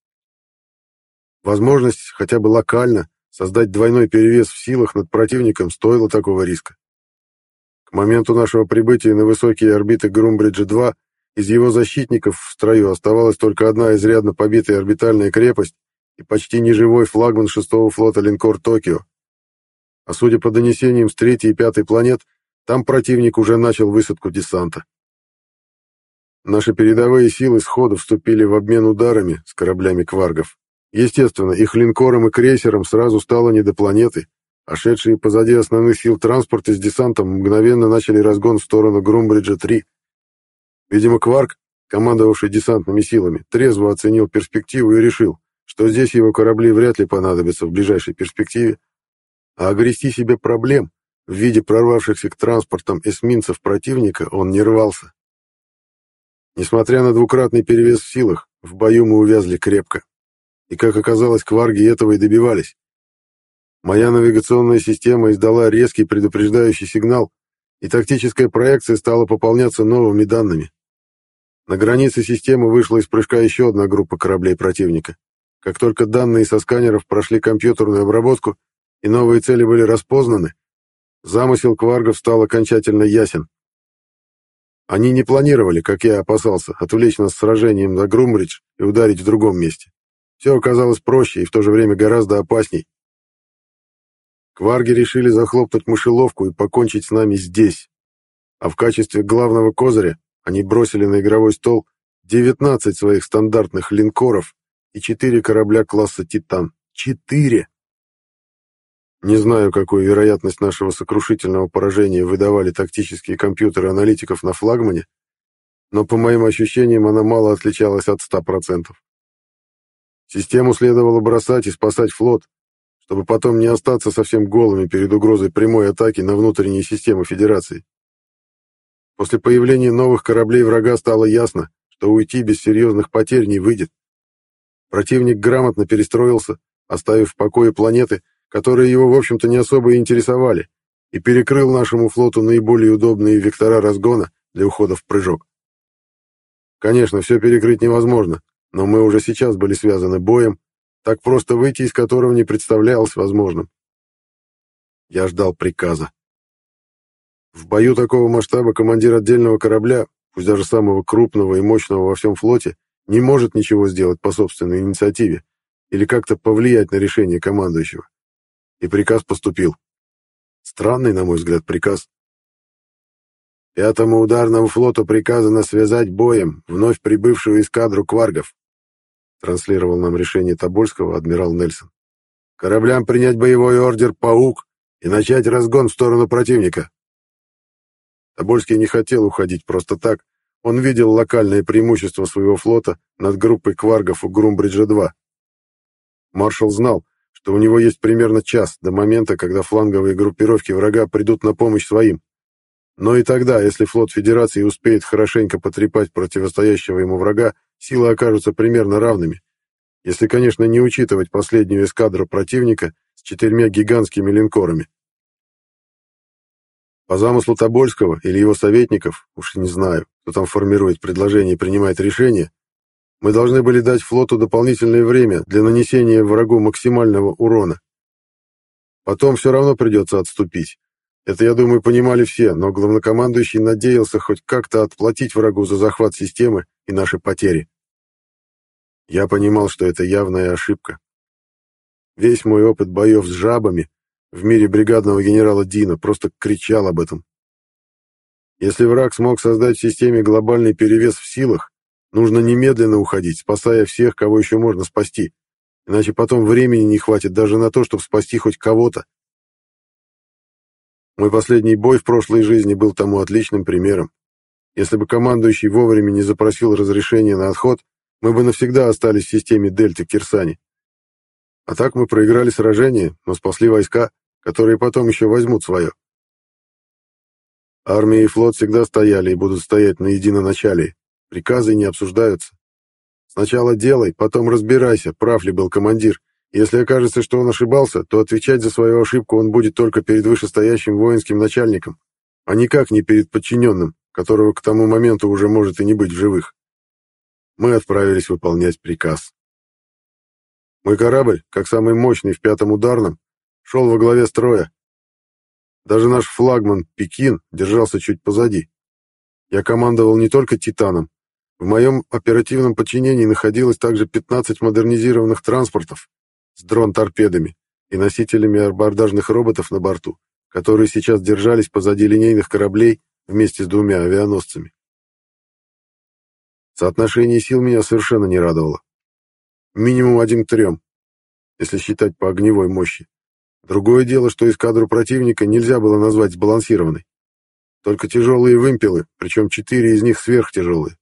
Возможность хотя бы локально создать двойной перевес в силах над противником стоила такого риска. К моменту нашего прибытия на высокие орбиты Грумбриджа-два из его защитников в строю оставалась только одна изрядно побитая орбитальная крепость и почти неживой флагман шестого флота линкор «Токио». А судя по донесениям с третьей и пятой планет, там противник уже начал высадку десанта. Наши передовые силы сходу вступили в обмен ударами с кораблями кваргов. Естественно, их линкорам и крейсерам сразу стало не до планеты, а шедшие позади основных сил транспорта с десантом мгновенно начали разгон в сторону Грумбриджа-три. Видимо, Кварк, командовавший десантными силами, трезво оценил перспективу и решил, что здесь его корабли вряд ли понадобятся в ближайшей перспективе, а огрести себе проблем в виде прорвавшихся к транспортам эсминцев противника он не рвался. Несмотря на двукратный перевес в силах, в бою мы увязли крепко. И, как оказалось, кварги этого и добивались. Моя навигационная система издала резкий предупреждающий сигнал, и тактическая проекция стала пополняться новыми данными. На границе системы вышла из прыжка еще одна группа кораблей противника. Как только данные со сканеров прошли компьютерную обработку и новые цели были распознаны, замысел кваргов стал окончательно ясен. Они не планировали, как я опасался, отвлечь нас сражением на Грумбридж и ударить в другом месте. Все оказалось проще и в то же время гораздо опасней. Кварги решили захлопнуть мышеловку и покончить с нами здесь. А в качестве главного козыря они бросили на игровой стол девятнадцать своих стандартных линкоров и четыре корабля класса «Титан». Четыре! Не знаю, какую вероятность нашего сокрушительного поражения выдавали тактические компьютеры аналитиков на флагмане, но по моим ощущениям она мало отличалась от ста процентов. Систему следовало бросать и спасать флот, чтобы потом не остаться совсем голыми перед угрозой прямой атаки на внутренние системы Федерации. После появления новых кораблей врага стало ясно, что уйти без серьезных потерь не выйдет. Противник грамотно перестроился, оставив в покое планеты, которые его, в общем-то, не особо и интересовали, и перекрыл нашему флоту наиболее удобные вектора разгона для ухода в прыжок. Конечно, все перекрыть невозможно, но мы уже сейчас были связаны боем, так просто выйти из которого не представлялось возможным. Я ждал приказа. В бою такого масштаба командир отдельного корабля, пусть даже самого крупного и мощного во всем флоте, не может ничего сделать по собственной инициативе или как-то повлиять на решение командующего. И приказ поступил. Странный, на мой взгляд, приказ. Пятому ударному флоту приказано связать боем вновь прибывшую эскадру кваргов, транслировал нам решение Тобольского адмирал Нельсон. Кораблям принять боевой ордер «Паук» и начать разгон в сторону противника. Тобольский не хотел уходить просто так. Он видел локальное преимущество своего флота над группой кваргов у Грумбриджа-два. Маршал знал, что у него есть примерно час до момента, когда фланговые группировки врага придут на помощь своим. Но и тогда, если флот Федерации успеет хорошенько потрепать противостоящего ему врага, силы окажутся примерно равными, если, конечно, не учитывать последнюю эскадру противника с четырьмя гигантскими линкорами. По замыслу Тобольского или его советников, уж не знаю, кто там формирует предложение и принимает решения, мы должны были дать флоту дополнительное время для нанесения врагу максимального урона. Потом все равно придется отступить. Это, я думаю, понимали все, но главнокомандующий надеялся хоть как-то отплатить врагу за захват системы и наши потери. Я понимал, что это явная ошибка. Весь мой опыт боев с жабами в мире бригадного генерала Дина просто кричал об этом. Если враг смог создать в системе глобальный перевес в силах, нужно немедленно уходить, спасая всех, кого еще можно спасти, иначе потом времени не хватит даже на то, чтобы спасти хоть кого-то. Мой последний бой в прошлой жизни был тому отличным примером. Если бы командующий вовремя не запросил разрешения на отход, мы бы навсегда остались в системе Дельты Кирсани. А так мы проиграли сражение, но спасли войска, которые потом еще возьмут свое. Армия и флот всегда стояли и будут стоять на единоначалии. Приказы не обсуждаются, Сначала делай, потом разбирайся, прав ли был командир. Если окажется, что он ошибался, то отвечать за свою ошибку он будет только перед вышестоящим воинским начальником, а никак не перед подчиненным, которого к тому моменту уже может и не быть в живых. Мы отправились выполнять приказ. Мой корабль, как самый мощный в пятом ударном, шел во главе строя. Даже наш флагман «Пекин» держался чуть позади. Я командовал не только «Титаном». В моем оперативном подчинении находилось также пятнадцать модернизированных транспортов с дрон-торпедами и носителями абордажных роботов на борту, которые сейчас держались позади линейных кораблей вместе с двумя авианосцами. Соотношение сил меня совершенно не радовало. Минимум один к трем, если считать по огневой мощи. Другое дело, что эскадру противника нельзя было назвать сбалансированной. Только тяжелые вымпелы, причем четыре из них сверхтяжелые.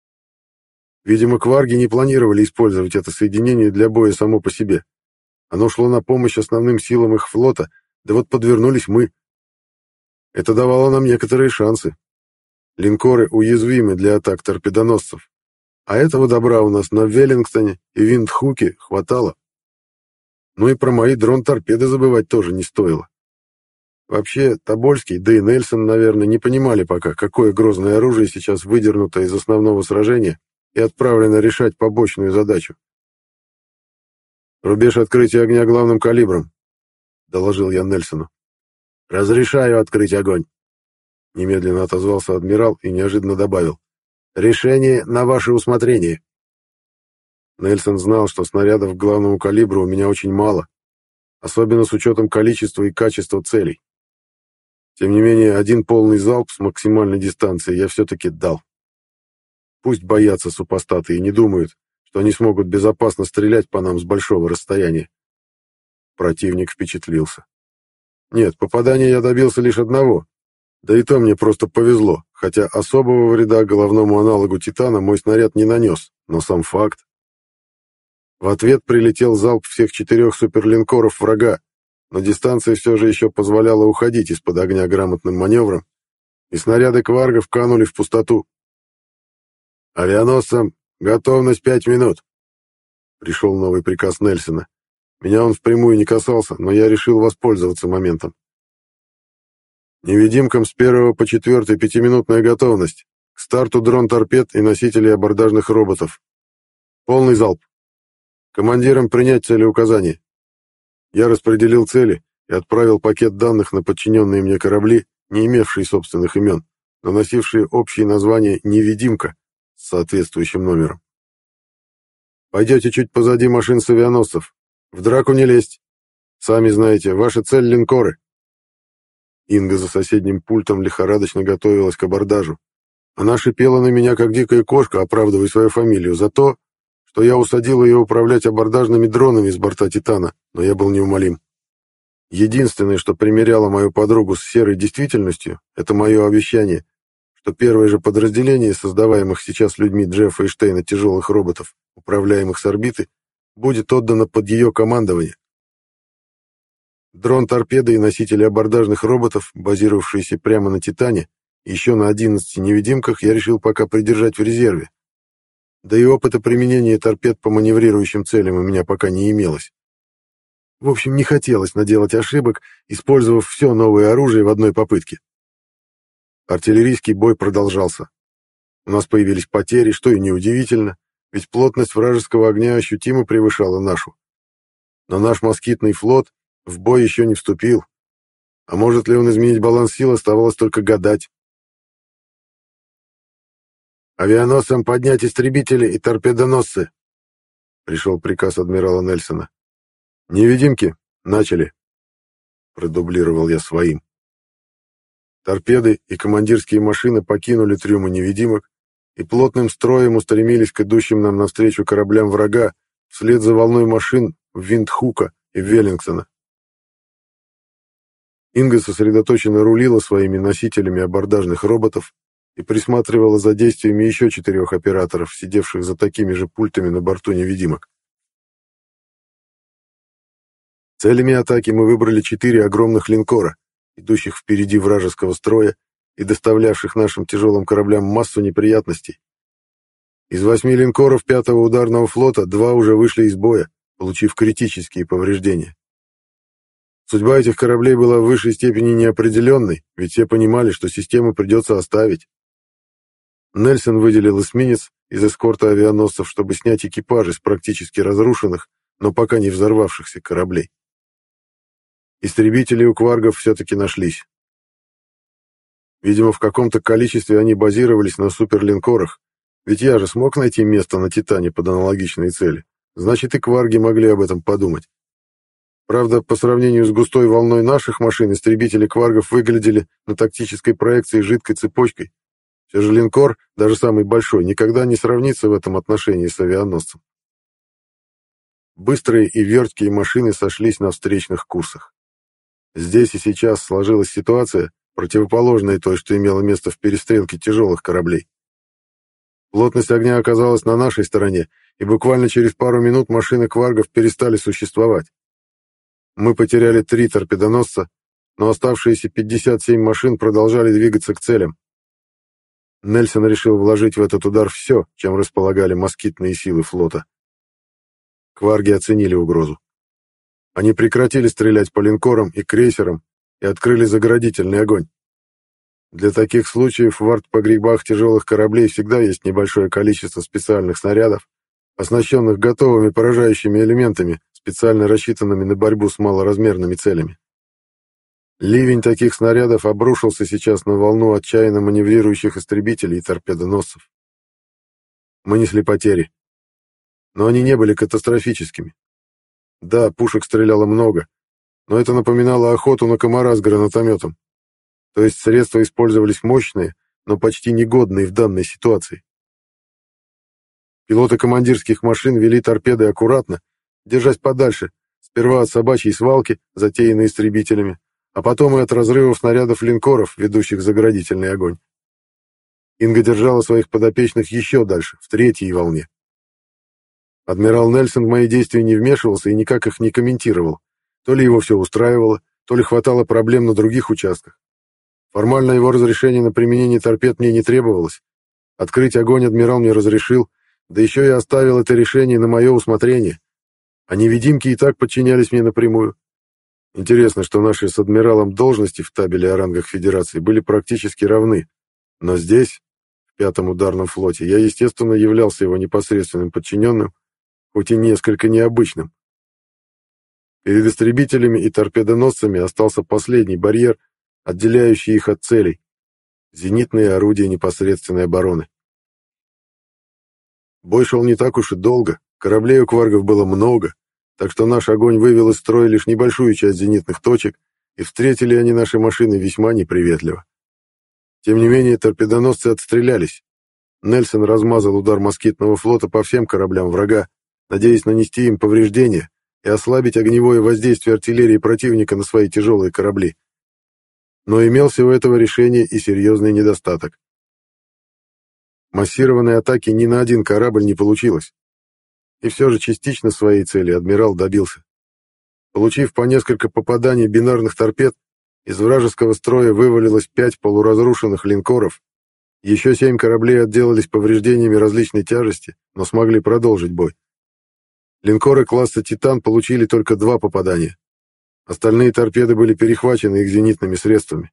Видимо, кварги не планировали использовать это соединение для боя само по себе. Оно шло на помощь основным силам их флота, да вот подвернулись мы. Это давало нам некоторые шансы. Линкоры уязвимы для атак торпедоносцев, а этого добра у нас на Веллингтоне и Виндхуке хватало. Ну и про мои дрон-торпеды забывать тоже не стоило. Вообще, Тобольский, да и Нельсон, наверное, не понимали пока, какое грозное оружие сейчас выдернуто из основного сражения и отправлено решать побочную задачу. «Рубеж открытия огня главным калибром», — доложил я Нельсону. «Разрешаю открыть огонь», — немедленно отозвался адмирал и неожиданно добавил. «Решение на ваше усмотрение». Нельсон знал, что снарядов к главному калибру у меня очень мало, особенно с учетом количества и качества целей. Тем не менее, один полный залп с максимальной дистанции я все-таки дал. Пусть боятся супостаты и не думают, что они смогут безопасно стрелять по нам с большого расстояния. Противник впечатлился. Нет, попадания я добился лишь одного, да и то мне просто повезло, хотя особого вреда головному аналогу «Титана» мой снаряд не нанес, но сам факт. В ответ прилетел залп всех четырех суперлинкоров врага, но дистанция все же еще позволяла уходить из-под огня грамотным маневром, и снаряды кваргов канули в пустоту. «Авианосцам готовность пять минут», — пришел новый приказ Нельсона. Меня он впрямую не касался, но я решил воспользоваться моментом. «Невидимкам с первого по четвертый пятиминутная готовность. К старту дрон-торпед и носителей абордажных роботов. Полный залп. Командирам принять целеуказания». Я распределил цели и отправил пакет данных на подчиненные мне корабли, не имевшие собственных имен, но носившие общее название «Невидимка» с соответствующим номером. «Пойдете чуть позади машин с авианосцев. В драку не лезть. Сами знаете, ваша цель — линкоры». Инга за соседним пультом лихорадочно готовилась к абордажу. Она шипела на меня, как дикая кошка, оправдывая свою фамилию, за то, что я усадил ее управлять абордажными дронами с борта «Титана», но я был неумолим. Единственное, что примеряло мою подругу с серой действительностью, это мое обещание, что первое же подразделение, создаваемых сейчас людьми Джеффа и Штейна тяжелых роботов, управляемых с орбиты, будет отдано под ее командование. Дрон-торпеды и носители абордажных роботов, базировавшиеся прямо на «Титане», еще на одиннадцати невидимках я решил пока придержать в резерве. Да и опыта применения торпед по маневрирующим целям у меня пока не имелось. В общем, не хотелось наделать ошибок, использовав все новое оружие в одной попытке. Артиллерийский бой продолжался. У нас появились потери, что и неудивительно, ведь плотность вражеского огня ощутимо превышала нашу. Но наш москитный флот в бой еще не вступил. А может ли он изменить баланс сил, оставалось только гадать. «Авианосцам поднять истребители и торпедоносцы!» Пришел приказ адмирала Нельсона. «Невидимки, начали!» Продублировал я своим. Торпеды и командирские машины покинули трюмы невидимок и плотным строем устремились к идущим нам навстречу кораблям врага вслед за волной машин в Виндхука и Веллингтона. Инга сосредоточенно рулила своими носителями абордажных роботов и присматривала за действиями еще четырех операторов, сидевших за такими же пультами на борту невидимок. Целями атаки мы выбрали четыре огромных линкора, идущих впереди вражеского строя и доставлявших нашим тяжелым кораблям массу неприятностей. Из восьми линкоров пятого ударного флота два уже вышли из боя, получив критические повреждения. Судьба этих кораблей была в высшей степени неопределенной, ведь все понимали, что систему придется оставить. Нельсон выделил эсминец из эскорта авианосцев, чтобы снять экипажи с практически разрушенных, но пока не взорвавшихся кораблей. Истребители у кваргов все-таки нашлись. Видимо, в каком-то количестве они базировались на суперлинкорах, ведь я же смог найти место на Титане под аналогичные цели. Значит, и кварги могли об этом подумать. Правда, по сравнению с густой волной наших машин, истребители кваргов выглядели на тактической проекции жидкой цепочкой. Все же линкор, даже самый большой, никогда не сравнится в этом отношении с авианосцем. Быстрые и верткие машины сошлись на встречных курсах. Здесь и сейчас сложилась ситуация, противоположная той, что имела место в перестрелке тяжелых кораблей. Плотность огня оказалась на нашей стороне, и буквально через пару минут машины кваргов перестали существовать. Мы потеряли три торпедоносца, но оставшиеся пятьдесят семь машин продолжали двигаться к целям. Нельсон решил вложить в этот удар все, чем располагали москитные силы флота. Кварги оценили угрозу. Они прекратили стрелять по линкорам и крейсерам и открыли заградительный огонь. Для таких случаев в артпогребах тяжелых кораблей всегда есть небольшое количество специальных снарядов, оснащенных готовыми поражающими элементами, специально рассчитанными на борьбу с малоразмерными целями. Ливень таких снарядов обрушился сейчас на волну отчаянно маневрирующих истребителей и торпедоносцев. Мы несли потери. Но они не были катастрофическими. Да, пушек стреляло много, но это напоминало охоту на комара с гранатометом. То есть средства использовались мощные, но почти негодные в данной ситуации. Пилоты командирских машин вели торпеды аккуратно, держась подальше, сперва от собачьей свалки, затеянной истребителями, а потом и от разрывов снарядов линкоров, ведущих заградительный огонь. Инга держала своих подопечных еще дальше, в третьей волне. Адмирал Нельсон в мои действия не вмешивался и никак их не комментировал. То ли его все устраивало, то ли хватало проблем на других участках. Формально его разрешение на применение торпед мне не требовалось. Открыть огонь адмирал мне разрешил, да еще и оставил это решение на мое усмотрение. А невидимки и так подчинялись мне напрямую. Интересно, что наши с адмиралом должности в табеле о рангах Федерации были практически равны. Но здесь, в пятом ударном флоте, я, естественно, являлся его непосредственным подчиненным, хоть и несколько необычным. Перед истребителями и торпедоносцами остался последний барьер, отделяющий их от целей — зенитные орудия непосредственной обороны. Бой шел не так уж и долго, кораблей у кваргов было много, так что наш огонь вывел из строя лишь небольшую часть зенитных точек, и встретили они наши машины весьма неприветливо. Тем не менее, торпедоносцы отстрелялись. Нельсон размазал удар москитного флота по всем кораблям врага, надеясь нанести им повреждения и ослабить огневое воздействие артиллерии противника на свои тяжелые корабли. Но имелся у этого решения и серьезный недостаток. Массированной атаки ни на один корабль не получилось. И все же частично своей цели адмирал добился. Получив по несколько попаданий бинарных торпед, из вражеского строя вывалилось пять полуразрушенных линкоров, еще семь кораблей отделались повреждениями различной тяжести, но смогли продолжить бой. Линкоры класса «Титан» получили только два попадания. Остальные торпеды были перехвачены их зенитными средствами.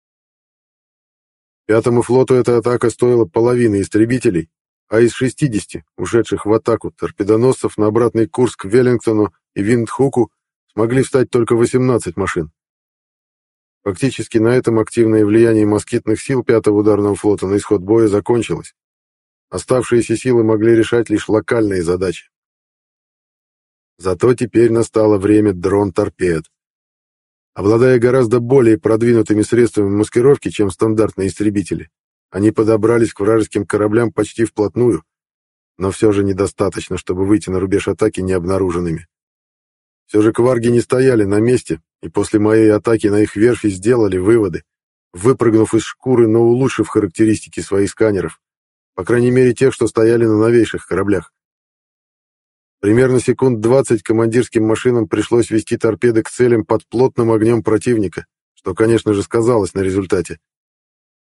Пятому флоту эта атака стоила половины истребителей, а из шестидесяти, ушедших в атаку торпедоносцев на обратный курс к Веллингтону и Виндхуку, смогли встать только восемнадцать машин. Фактически на этом активное влияние москитных сил пятого ударного флота на исход боя закончилось. Оставшиеся силы могли решать лишь локальные задачи. Зато теперь настало время дрон-торпед. Обладая гораздо более продвинутыми средствами маскировки, чем стандартные истребители, они подобрались к вражеским кораблям почти вплотную, но все же недостаточно, чтобы выйти на рубеж атаки необнаруженными. Все же кварги не стояли на месте, и после моей атаки на их верфи сделали выводы, выпрыгнув из шкуры, но улучшив характеристики своих сканеров, по крайней мере тех, что стояли на новейших кораблях. Примерно секунд двадцать командирским машинам пришлось вести торпеды к целям под плотным огнем противника, что, конечно же, сказалось на результате.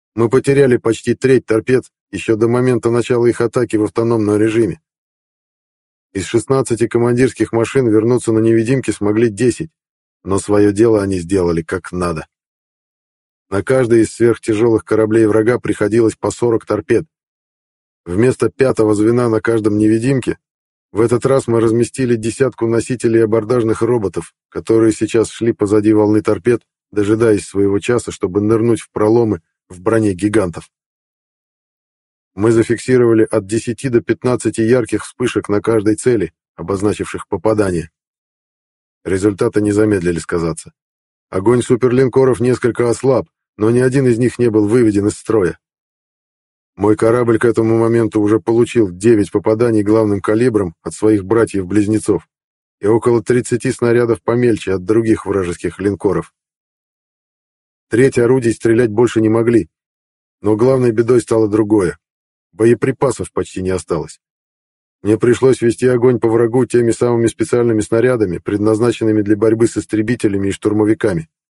Мы потеряли почти треть торпед еще до момента начала их атаки в автономном режиме. Из шестнадцати командирских машин вернуться на невидимки смогли десять, но свое дело они сделали как надо. На каждый из сверхтяжелых кораблей врага приходилось по сорок торпед. Вместо пятого звена на каждом невидимке в этот раз мы разместили десятку носителей абордажных роботов, которые сейчас шли позади волны торпед, дожидаясь своего часа, чтобы нырнуть в проломы в броне гигантов. Мы зафиксировали от десяти до пятнадцати ярких вспышек на каждой цели, обозначивших попадание. Результаты не замедлили сказаться. Огонь суперлинкоров несколько ослаб, но ни один из них не был выведен из строя. Мой корабль к этому моменту уже получил девять попаданий главным калибром от своих братьев-близнецов и около тридцати снарядов помельче от других вражеских линкоров. Треть орудий стрелять больше не могли, но главной бедой стало другое. Боеприпасов почти не осталось. Мне пришлось вести огонь по врагу теми самыми специальными снарядами, предназначенными для борьбы с истребителями и штурмовиками.